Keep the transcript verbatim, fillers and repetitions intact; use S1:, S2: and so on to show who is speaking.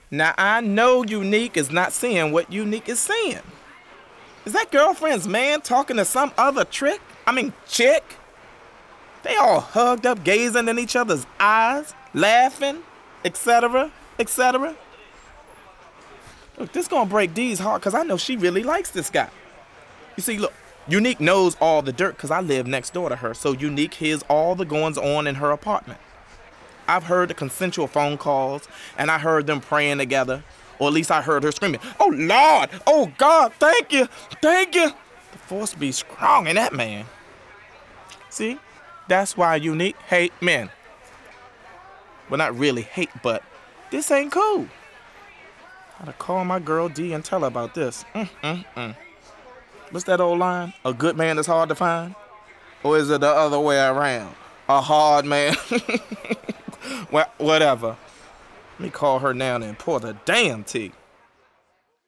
S1: Now I know Unique is not seeing what Unique is seeing. Is that girlfriend's man talking to some other trick? I mean, chick? They all hugged up, gazing in each other's eyes, laughing, et cetera, et cetera. Look, this gonna break Dee's heart because I know she really likes this guy. You see, look, Unique knows all the dirt because I live next door to her, so Unique hears all the goings on in her apartment. I've heard the consensual phone calls, and I heard them praying together, or at least I heard her screaming, "Oh, Lord! Oh, God, thank you! Thank you!" The force be strong in that man. See? That's why Unique hate men. Well, not really hate, but this ain't cool. Gotta call my girl D and tell her about this. Mm, mm, mm. What's that old line? A good man is hard to find? Or is it the other way around? A hard man? Well, whatever. Let me call her now and pour the damn tea.